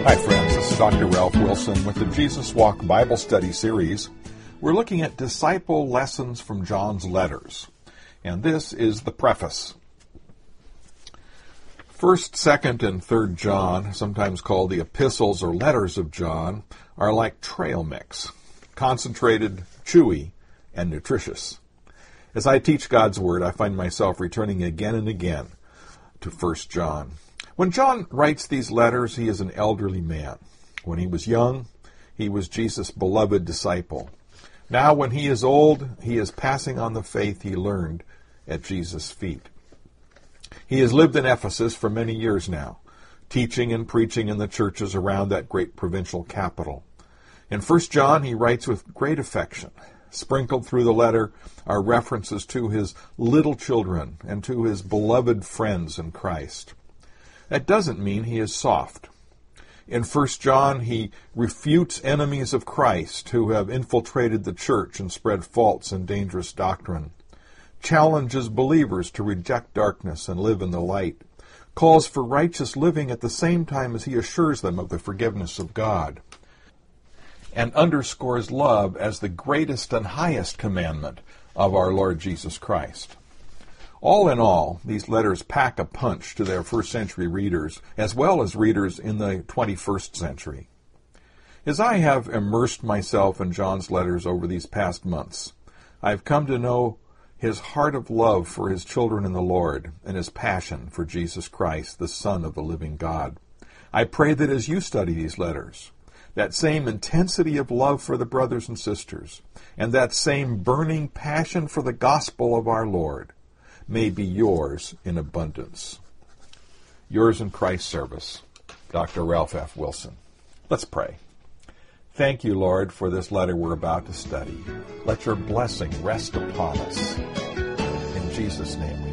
Hi friends, this is Dr. Ralph Wilson with the Jesus Walk Bible Study Series. We're looking at disciple lessons from John's letters, and this is the preface. 1st, 2nd, and 3rd John, sometimes called the epistles or letters of John, are like trail mix, concentrated, chewy, and nutritious. As I teach God's Word, I find myself returning again and again to 1st John. When John writes these letters, he is an elderly man. When he was young, he was Jesus' beloved disciple. Now, when he is old, he is passing on the faith he learned at Jesus' feet. He has lived in Ephesus for many years now, teaching and preaching in the churches around that great provincial capital. In 1 John, he writes with great affection. Sprinkled through the letter are references to his little children and to his beloved friends in Christ. That doesn't mean he is soft. In 1 John, he refutes enemies of Christ who have infiltrated the church and spread false and dangerous doctrine, challenges believers to reject darkness and live in the light, calls for righteous living at the same time as he assures them of the forgiveness of God, and underscores love as the greatest and highest commandment of our Lord Jesus Christ. All in all, these letters pack a punch to their first century readers, as well as readers in the 21st century. As I have immersed myself in John's letters over these past months, I've come to know his heart of love for his children in the Lord and his passion for Jesus Christ, the Son of the living God. I pray that as you study these letters, that same intensity of love for the brothers and sisters, and that same burning passion for the gospel of our Lord, may be yours in abundance. Yours in Christ's service, Dr. Ralph F. Wilson. Let's pray. Thank you, Lord, for this letter we're about to study. Let your blessing rest upon us. In Jesus' name we